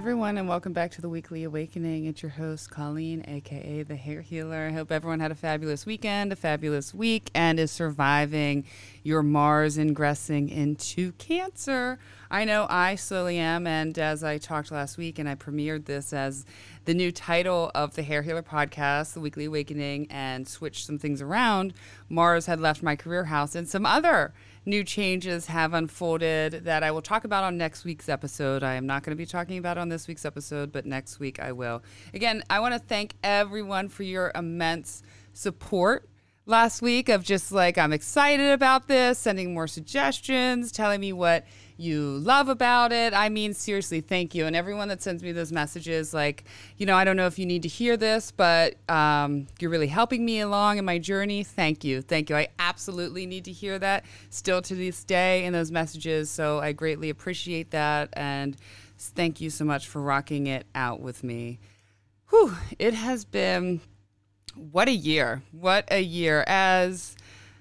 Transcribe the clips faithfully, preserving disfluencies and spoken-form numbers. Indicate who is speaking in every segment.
Speaker 1: everyone, and welcome back to the Weekly Awakening. It's your host, Colleen, aka the Hair Healer. I hope everyone had a fabulous weekend, a fabulous week, and is surviving your Mars ingressing into Cancer. I know I slowly am, and as I talked last week, and I premiered this as the new title of the Hair Healer podcast, The Weekly Awakening, and switched some things around, Mars had left my career house, and some other new changes have unfolded that I will talk about on next week's episode. I am not going to be talking about it on this week's episode, but next week I will. Again, I want to thank everyone for your immense support last week of just like, I'm excited about this, sending more suggestions, telling me what you love about it. I mean, seriously, thank you. And everyone that sends me those messages, like, you know, I don't know if you need to hear this, but um, you're really helping me along in my journey. Thank you. Thank you. I absolutely need to hear that still to this day in those messages. So I greatly appreciate that. And thank you so much for rocking it out with me. Whew, it has been, what a year. What a year. As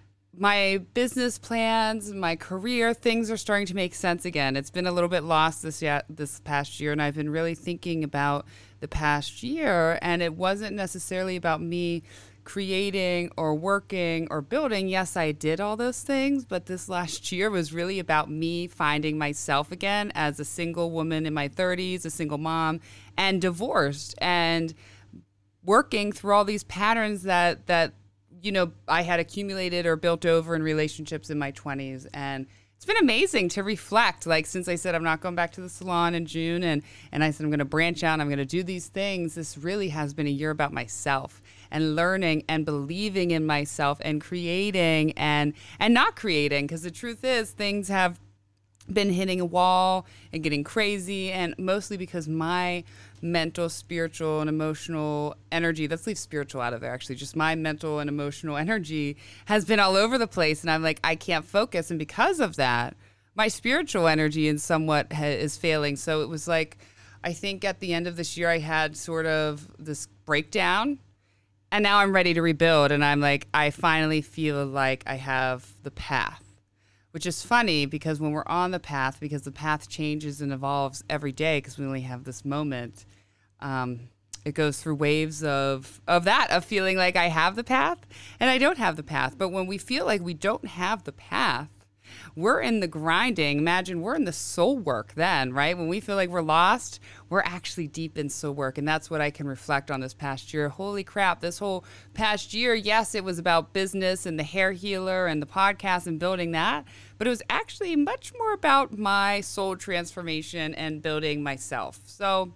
Speaker 1: my business plans, my career, things are starting to make sense again. It's been a little bit lost this year, this past year, and I've been really thinking about the past year, and it wasn't necessarily about me creating or working or building. Yes, I did all those things, but this last year was really about me finding myself again as a single woman in my thirties, a single mom, and divorced, and working through all these patterns that that you know, I had accumulated or built over in relationships in my twenties. And it's been amazing to reflect. Like, since I said I'm not going back to the salon in June, and, and I said I'm going to branch out, I'm going to do these things, this really has been a year about myself and learning and believing in myself and creating and, and not creating. Because the truth is, things have been hitting a wall and getting crazy, and mostly because my mental, spiritual, and emotional energy, let's leave spiritual out of there actually, just my mental and emotional energy has been all over the place, and I'm like, I can't focus, and because of that, my spiritual energy in somewhat ha- is failing. So it was like, I think at the end of this year I had sort of this breakdown, and now I'm ready to rebuild, and I'm like, I finally feel like I have the path. Which is funny because when we're on the path, because the path changes and evolves every day because we only have this moment, um, it goes through waves of, of that, of feeling like I have the path and I don't have the path. But when we feel like we don't have the path, we're in the grinding. Imagine we're in the soul work then, right? When we feel like we're lost, we're actually deep in soul work. And that's what I can reflect on this past year. Holy crap, this whole past year, yes, it was about business and the Hair Healer and the podcast and building that. But it was actually much more about my soul transformation and building myself. So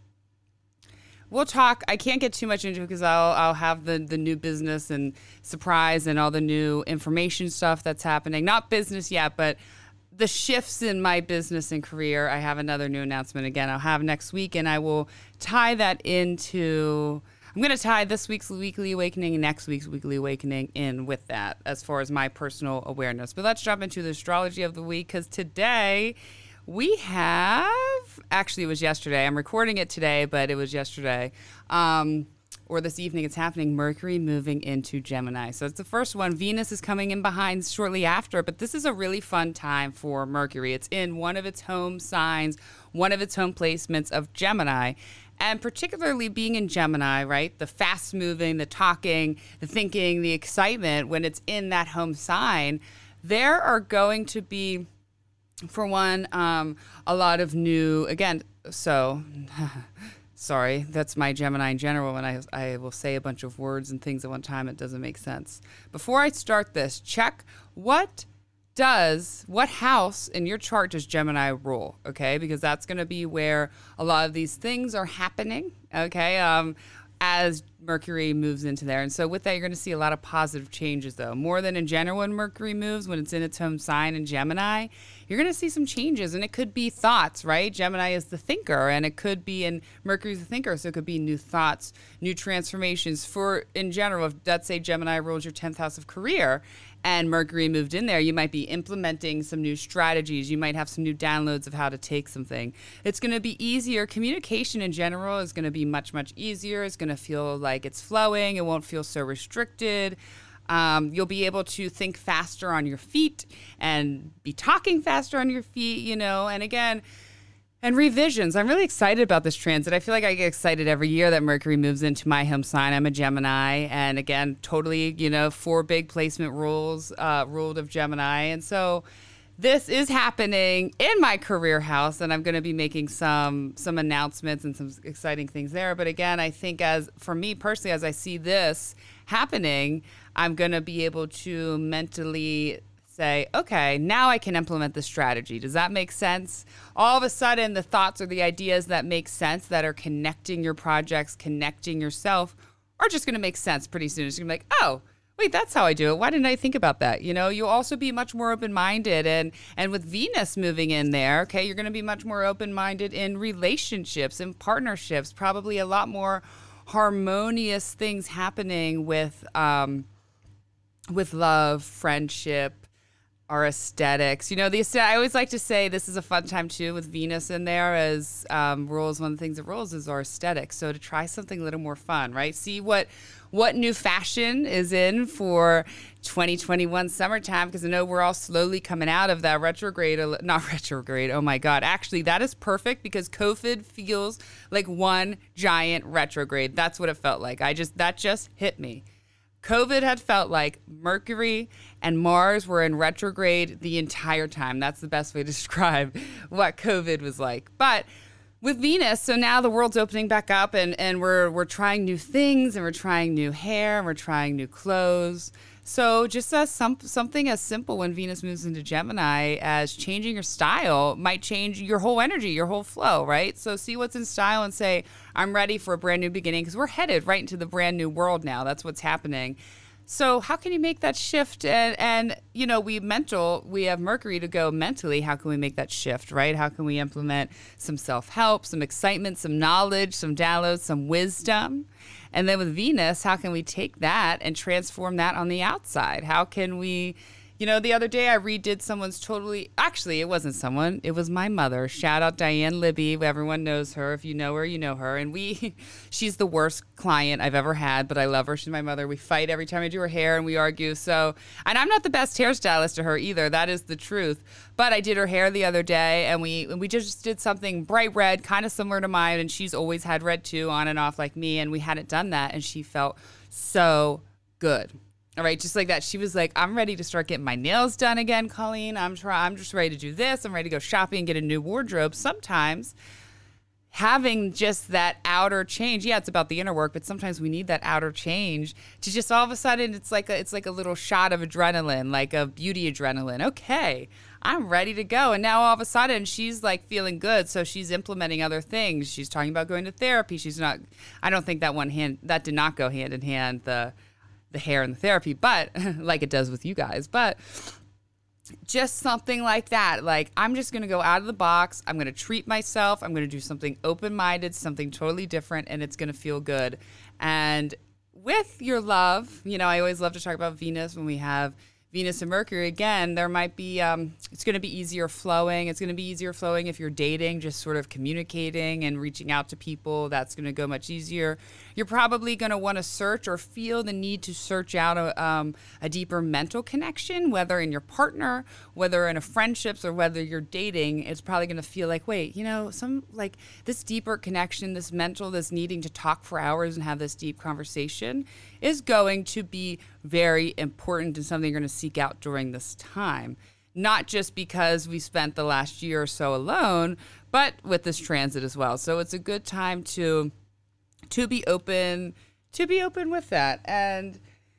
Speaker 1: we'll talk. I can't get too much into it because I'll I'll have the, the new business and surprise and all the new information stuff that's happening. Not business yet, but the shifts in my business and career. I have another new announcement again I'll have next week, and I will tie that into, I'm going to tie this week's Weekly Awakening and next week's Weekly Awakening in with that as far as my personal awareness. But let's jump into the astrology of the week, because today we have, actually it was yesterday, I'm recording it today, but it was yesterday, um, or this evening it's happening, Mercury moving into Gemini. So it's the first one. Venus is coming in behind shortly after, but this is a really fun time for Mercury. It's in one of its home signs, one of its home placements of Gemini. And particularly being in Gemini, right, the fast moving, the talking, the thinking, the excitement, when it's in that home sign, there are going to be, for one, um, a lot of new, again, so, sorry, that's my Gemini in general, and I, I will say a bunch of words and things at one time. It doesn't make sense. Before I start this, check what does, what house in your chart does Gemini rule, okay? Because that's going to be where a lot of these things are happening, okay? Um, as Mercury moves into there. And so with that, you're going to see a lot of positive changes, though. More than in general when Mercury moves, when it's in its home sign in Gemini, you're going to see some changes. And it could be thoughts, right? Gemini is the thinker, and it could be, in Mercury's the thinker, so it could be new thoughts, new transformations. For, in general, if let's say Gemini rules your tenth house of career, and Mercury moved in there, you might be implementing some new strategies. You might have some new downloads of how to take something. It's going to be easier. Communication in general is going to be much, much easier. It's going to feel like it's flowing. It won't feel so restricted. Um, you'll be able to think faster on your feet and be talking faster on your feet, you know. And again, And revisions. I'm really excited about this transit. I feel like I get excited every year that Mercury moves into my home sign. I'm a Gemini. And again, totally, you know, four big placement rules, uh, ruled of Gemini. And so this is happening in my career house, and I'm going to be making some some announcements and some exciting things there. But again, I think as for me personally, as I see this happening, I'm going to be able to mentally say, okay, now I can implement the strategy. Does that make sense? All of a sudden, the thoughts or the ideas that make sense, that are connecting your projects, connecting yourself, are just going to make sense pretty soon. It's going to be like, oh, wait, that's how I do it. Why didn't I think about that? You know, you'll also be much more open-minded. And, and with Venus moving in there, okay, you're going to be much more open-minded in relationships and partnerships, probably a lot more harmonious things happening with, um, with love, friendship, our aesthetics. You know, the aesthetic, I always like to say this is a fun time too with Venus in there as um, rules. One of the things that rules is our aesthetics. So to try something a little more fun, right? See what what new fashion is in for twenty twenty-one summertime, because I know we're all slowly coming out of that retrograde, not retrograde. Oh my God. Actually, that is perfect because COVID feels like one giant retrograde. That's what it felt like. I just, that just hit me. COVID had felt like Mercury and Mars were in retrograde the entire time. That's the best way to describe what COVID was like. But with Venus, so now the world's opening back up, and, and we're we're trying new things, and we're trying new hair, and we're trying new clothes. So just as some, something as simple when Venus moves into Gemini as changing your style might change your whole energy, your whole flow, right? So see what's in style and say, I'm ready for a brand new beginning, because we're headed right into the brand new world now. That's what's happening. So how can you make that shift? And, and you know, we mental, we have Mercury to go mentally. How can we make that shift, right? How can we implement some self-help, some excitement, some knowledge, some downloads, some wisdom? And then with Venus, how can we take that and transform that on the outside? How can we, you know, the other day I redid someone's totally, actually, it wasn't someone, it was my mother. Shout out Diane Libby. Everyone knows her. If you know her, you know her. And we, she's the worst client I've ever had, but I love her. She's my mother. We fight every time I do her hair and we argue. So, and I'm not the best hairstylist to her either. That is the truth. But I did her hair the other day, and we and we just did something bright red, kind of similar to mine. And she's always had red too, on and off like me. And we hadn't done that. And she felt so good. All right, just like that. She was like, I'm ready to start getting my nails done again, Colleen. I'm try- I'm just ready to do this. I'm ready to go shopping and get a new wardrobe. Sometimes having just that outer change, yeah, it's about the inner work, but sometimes we need that outer change to just all of a sudden, it's like a, it's like a little shot of adrenaline, like a beauty adrenaline. Okay, I'm ready to go. And now all of a sudden she's like feeling good. So she's implementing other things. She's talking about going to therapy. She's not, I don't think that one hand, that did not go hand in hand, the the hair and the therapy, but like it does with you guys, but just something like that. Like, I'm just going to go out of the box. I'm going to treat myself. I'm going to do something open-minded, something totally different, and it's going to feel good. And with your love, you know, I always love to talk about Venus when we have Venus and Mercury. Again, there might be, um, it's going to be easier flowing. It's going to be easier flowing if you're dating, just sort of communicating and reaching out to people. That's going to go much easier. You're probably going to want to search or feel the need to search out a, um, a deeper mental connection, whether in your partner, whether in a friendships, or whether you're dating. It's probably going to feel like, wait, you know, some like this deeper connection, this mental, this needing to talk for hours and have this deep conversation is going to be very important and something you're going to seek out during this time. Not just because we spent the last year or so alone, but with this transit as well. So it's a good time to to be open, to be open with that. And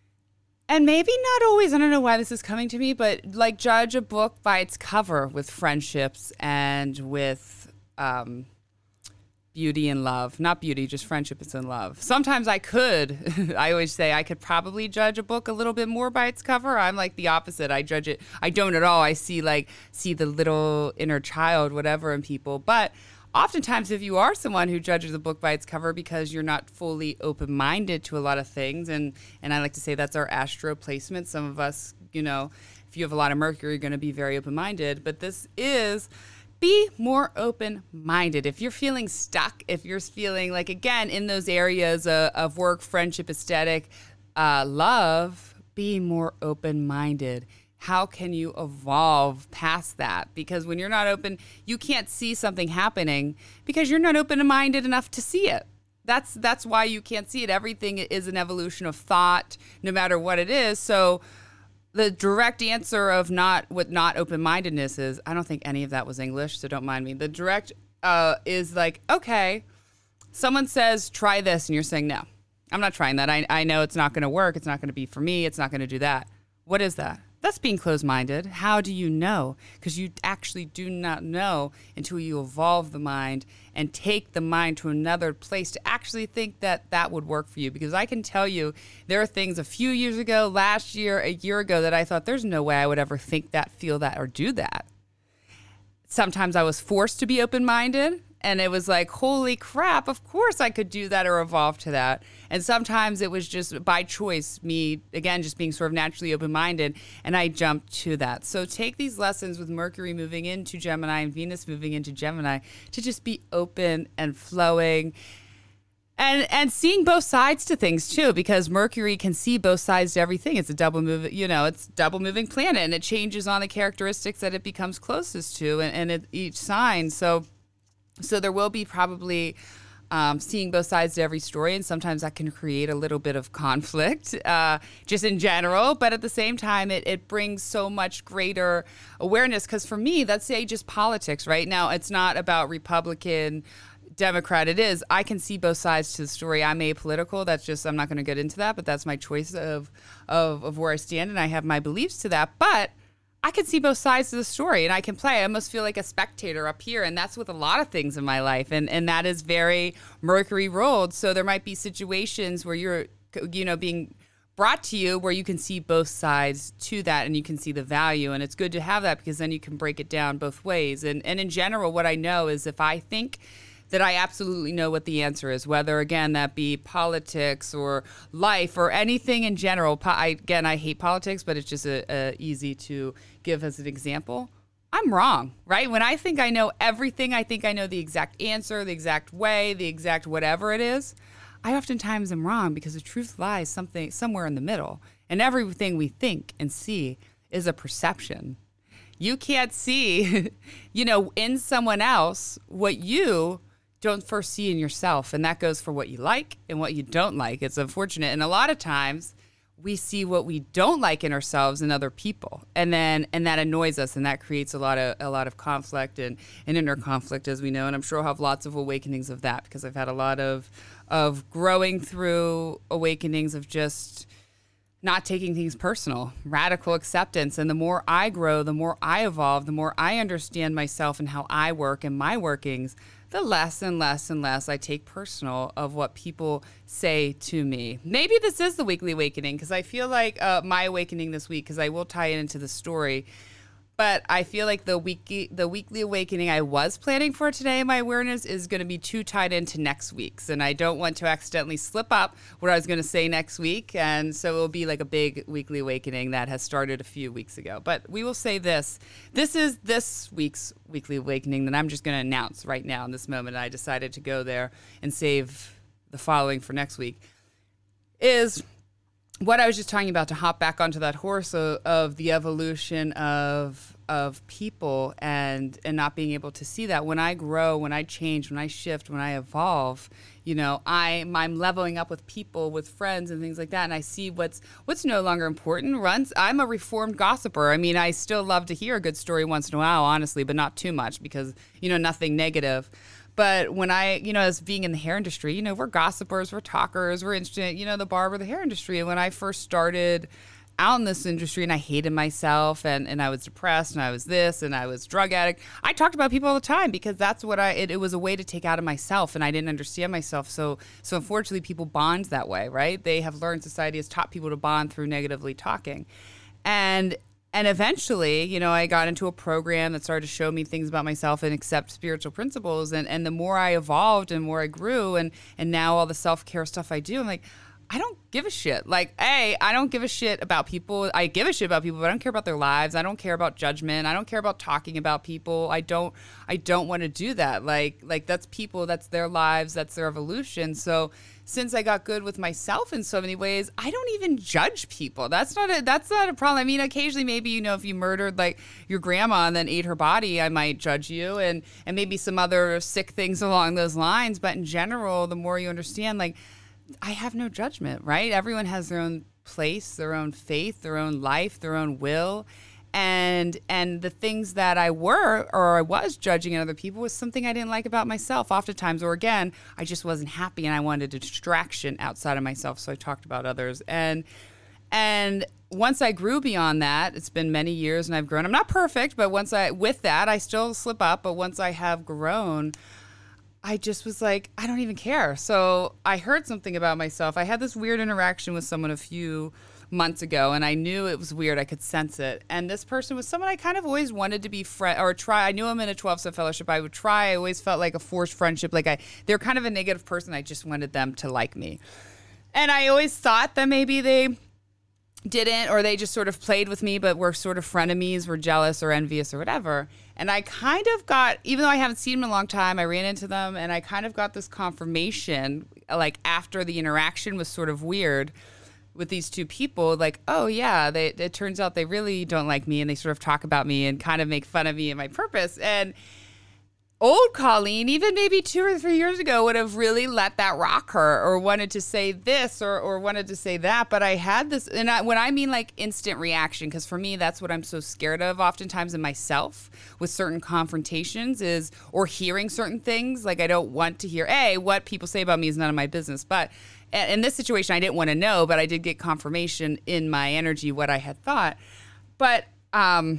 Speaker 1: and maybe not always, I don't know why this is coming to me, but like judge a book by its cover with friendships and with um, beauty and love. Not beauty, just friendship is in love. Sometimes I could, I always say I could probably judge a book a little bit more by its cover. I'm like the opposite. I judge it. I don't at all. I see like, see the little inner child, whatever in people. But oftentimes if you are someone who judges a book by its cover because you're not fully open-minded to a lot of things, and, and I like to say that's our astro placement. Some of us, you know, if you have a lot of Mercury, you're going to be very open-minded. But this is... be more open-minded. If you're feeling stuck, if you're feeling like, again, in those areas of, of work, friendship, aesthetic, uh, love, be more open-minded. how can you evolve past that? Because when you're not open, you can't see something happening because you're not open-minded enough to see it. That's that's why you can't see it. Everything is an evolution of thought, no matter what it is. So the direct answer of not what not open-mindedness is, I don't think any of that was English, so don't mind me. The direct uh, is like, okay, someone says, try this, and you're saying, no, I'm not trying that. I, I know it's not going to work. It's not going to be for me. It's not going to do that. What is that? That's being closed-minded. How do you know? Because you actually do not know until you evolve the mind and take the mind to another place to actually think that that would work for you. Because I can tell you there are things a few years ago, last year, a year ago that I thought there's no way I would ever think that, feel that, or do that. Sometimes I was forced to be open-minded. And it was like, holy crap, of course I could do that or evolve to that. And sometimes it was just by choice, me, again, just being sort of naturally open-minded, and I jumped to that. So take these lessons with Mercury moving into Gemini and Venus moving into Gemini to just be open and flowing and and seeing both sides to things too, because Mercury can see both sides to everything. It's a double move, you know, it's double moving planet, and it changes on the characteristics that it becomes closest to and, and it, each sign. So So there will be probably um, seeing both sides to every story, and sometimes that can create a little bit of conflict uh, just in general. But at the same time, it, it brings so much greater awareness because for me, let's say just politics right now. It's not about Republican, Democrat. It is. I can see both sides to the story. I'm apolitical. That's just, I'm not going to get into that, but that's my choice of, of, of where I stand, and I have my beliefs to that. But I can see both sides of the story and I can play. I almost feel like a spectator up here. And that's with a lot of things in my life. And and that is very Mercury ruled. So there might be situations where you're, you know, being brought to you where you can see both sides to that and you can see the value. And it's good to have that because then you can break it down both ways. And, and in general, what I know is if I think that I absolutely know what the answer is, whether, again, that be politics or life or anything in general. Po- I, again, I hate politics, but it's just a, a easy to give as an example. I'm wrong, right? When I think I know everything, I think I know the exact answer, the exact way, the exact whatever it is. I oftentimes am wrong because the truth lies something somewhere in the middle. And everything we think and see is a perception. You can't see, you know, in someone else what you don't first see in yourself. And that goes for what you like and what you don't like. It's unfortunate. And a lot of times we see what we don't like in ourselves in other people. And then, and that annoys us. And that creates a lot of, a lot of conflict and, and inner conflict, as we know. And I'm sure I'll have lots of awakenings of that because I've had a lot of, of growing through awakenings of just not taking things personal, radical acceptance. And the more I grow, the more I evolve, the more I understand myself and how I work and my workings, the less and less and less I take personal of what people say to me. Maybe this is the weekly awakening because I feel like uh, my awakening this week, because I will tie it into the story. But I feel like the weekly the weekly awakening I was planning for today, my awareness, is going to be too tied into next week's. And I don't want to accidentally slip up what I was going to say next week. And so it will be like a big weekly awakening that has started a few weeks ago. But we will say this. This is this week's weekly awakening that I'm just going to announce right now in this moment. I decided to go there and save the following for next week. Is what I was just talking about, to hop back onto that horse of, of the evolution of of people and and not being able to see that. When I grow, when I change, when I shift, when I evolve, you know, I I'm leveling up with people, with friends and things like that, and I see what's what's no longer important. Runs. I'm a reformed gossiper. I mean, I still love to hear a good story once in a while, honestly, but not too much because, you know, nothing negative. But when I, you know, as being in the hair industry, you know, we're gossipers, we're talkers, we're interested, you know, the barber, the hair industry. And when I first started out in this industry and I hated myself and, and I was depressed and I was this and I was drug addict, I talked about people all the time because that's what I, it, it was a way to take out of myself and I didn't understand myself. So, so unfortunately people bond that way, right? They have learned, society has taught people to bond through negatively talking. And And eventually, you know, I got into a program that started to show me things about myself and accept spiritual principles. And, and the more I evolved and more I grew and, and now all the self-care stuff I do, I'm like, I don't give a shit. Like, A, I don't give a shit about people. I give a shit about people, but I don't care about their lives. I don't care about judgment. I don't care about talking about people. I don't I don't want to do that. Like, like that's people, that's their lives, that's their evolution. So since I got good with myself in so many ways, I don't even judge people. That's not a that's not a problem. I mean, occasionally maybe, you know, if you murdered like your grandma and then ate her body, I might judge you, and and maybe some other sick things along those lines. But in general, the more you understand, like, I have no judgment, right? Everyone has their own place, their own faith, their own life, their own will. And and the things that I were or I was judging in other people was something I didn't like about myself oftentimes. Or again, I just wasn't happy and I wanted a distraction outside of myself. So I talked about others. And and once I grew beyond that, it's been many years and I've grown. I'm not perfect, but once I, with that, I still slip up. But once I have grown, I just was like, I don't even care. So I heard something about myself. I had this weird interaction with someone a few months ago, and I knew it was weird. I could sense it. And this person was someone I kind of always wanted to be friend or try. I knew him in a twelve-step fellowship. I would try. I always felt like a forced friendship. Like I, they're kind of a negative person. I just wanted them to like me. And I always thought that maybe they didn't, or they just sort of played with me, but were sort of frenemies, were jealous or envious or whatever. And I kind of got, even though I haven't seen them in a long time, I ran into them and I kind of got this confirmation, like after the interaction was sort of weird with these two people, like, oh yeah, they, it turns out they really don't like me, and they sort of talk about me and kind of make fun of me and my purpose. And old Colleen, even maybe two or three years ago, would have really let that rock her or wanted to say this or, or wanted to say that. But I had this, and I, when I mean like instant reaction, because for me, that's what I'm so scared of oftentimes in myself with certain confrontations is, or hearing certain things. Like I don't want to hear, A, what people say about me is none of my business. But in this situation, I didn't want to know, but I did get confirmation in my energy what I had thought. But um,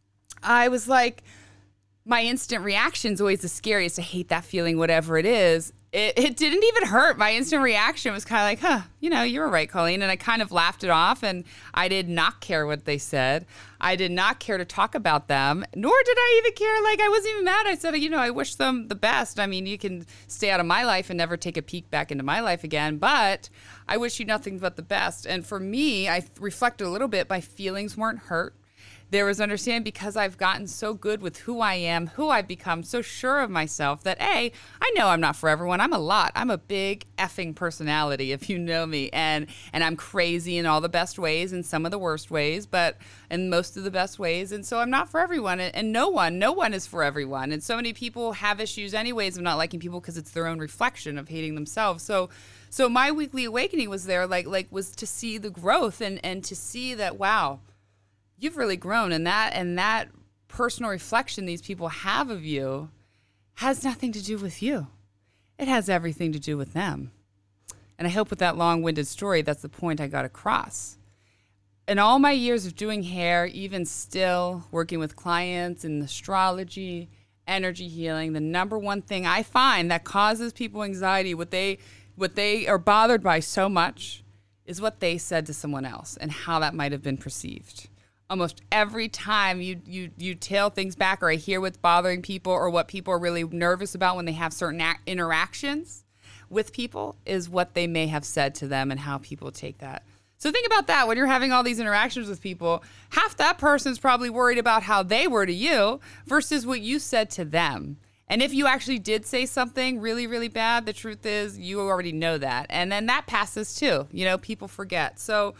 Speaker 1: I was like, my instant reaction is always the scariest. I hate that feeling, whatever it is. It, it didn't even hurt. My instant reaction was kind of like, huh, you know, you were right, Colleen. And I kind of laughed it off, and I did not care what they said. I did not care to talk about them, nor did I even care. Like, I wasn't even mad. I said, you know, I wish them the best. I mean, you can stay out of my life and never take a peek back into my life again, but I wish you nothing but the best. And for me, I reflected a little bit. My feelings weren't hurt. There was understanding because I've gotten so good with who I am, who I've become, so sure of myself that, A, I know I'm not for everyone. I'm a lot. I'm a big effing personality, if you know me. And and I'm crazy in all the best ways and some of the worst ways, but in most of the best ways. And so I'm not for everyone. And, and no one, no one is for everyone. And so many people have issues anyways of not liking people because it's their own reflection of hating themselves. So so my weekly awakening was there, like like was to see the growth and, and to see that, wow, you've really grown, and that and that personal reflection these people have of you has nothing to do with you. It has everything to do with them. And I hope with that long-winded story, that's the point I got across. In all my years of doing hair, even still working with clients in astrology, energy healing, the number one thing I find that causes people anxiety, what they what they are bothered by so much, is what they said to someone else and how that might have been perceived. Almost every time you, you you tail things back, or I hear what's bothering people or what people are really nervous about when they have certain ac- interactions with people is what they may have said to them and how people take that. So think about that. When you're having all these interactions with people, half that person's probably worried about how they were to you versus what you said to them. And if you actually did say something really, really bad, the truth is you already know that. And then that passes too. You know, people forget. So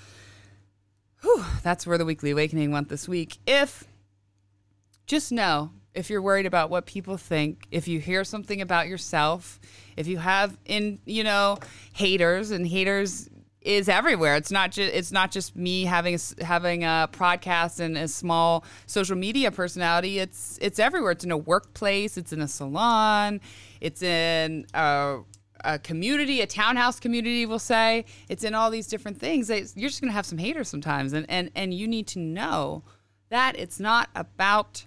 Speaker 1: whew, that's where the Weekly Awakening went this week. If, just know, if you're worried about what people think, if you hear something about yourself, if you have, in you know, haters, and haters is everywhere. It's not just it's not just me having a, having a podcast and a small social media personality. It's it's everywhere. It's in a workplace. It's in a salon. It's in a a community, a townhouse community, we'll say. It's in all these different things. You're just going to have some haters sometimes. And, and, and you need to know that it's not about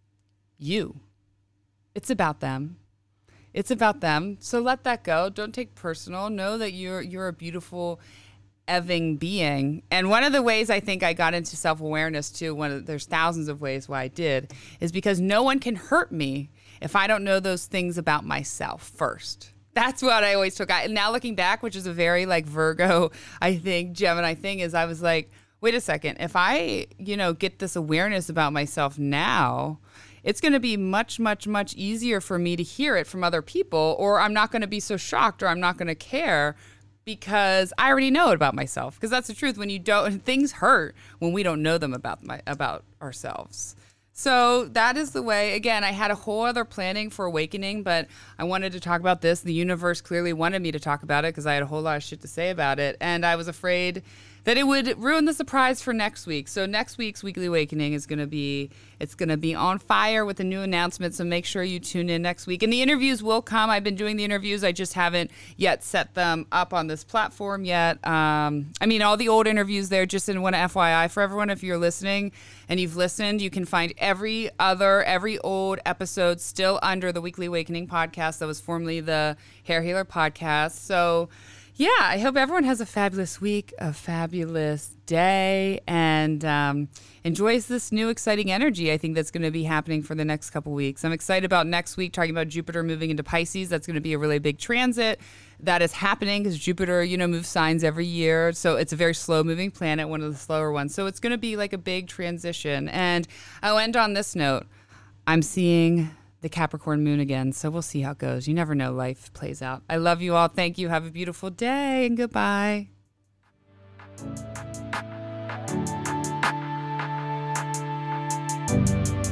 Speaker 1: you. It's about them. It's about them. So let that go. Don't take personal. Know that you're you're a beautiful eving being. And one of the ways I think I got into self-awareness too, one of, there's thousands of ways why I did, is because no one can hurt me if I don't know those things about myself first. That's what I always took. I, now looking back, which is a very like Virgo, I think, Gemini thing, is I was like, wait a second. If I, you know, get this awareness about myself now, it's going to be much, much, much easier for me to hear it from other people, or I'm not going to be so shocked, or I'm not going to care because I already know it about myself. Because that's the truth. When you don't, things hurt when we don't know them about my about ourselves. So that is the way. Again, I had a whole other planning for Awakening, but I wanted to talk about this. The universe clearly wanted me to talk about it because I had a whole lot of shit to say about it. And I was afraid that it would ruin the surprise for next week. So next week's Weekly Awakening is going to be, it's going to be on fire with a new announcement. So make sure you tune in next week. And the interviews will come. I've been doing the interviews. I just haven't yet set them up on this platform yet. Um, I mean, all the old interviews there, just in one F Y I for everyone, if you're listening and you've listened, you can find every other, every old episode still under the Weekly Awakening podcast that was formerly the Hair Healer podcast. So yeah, I hope everyone has a fabulous week, a fabulous day, and um, enjoys this new exciting energy I think that's going to be happening for the next couple weeks. I'm excited about next week, talking about Jupiter moving into Pisces. That's going to be a really big transit that is happening because Jupiter, you know, moves signs every year. So it's a very slow-moving planet, one of the slower ones. So it's going to be like a big transition. And I'll end on this note. I'm seeing the Capricorn moon again, so we'll see how it goes. You never know, life plays out. I love you all. Thank you. Have a beautiful day, and goodbye.
Speaker 2: Thank you.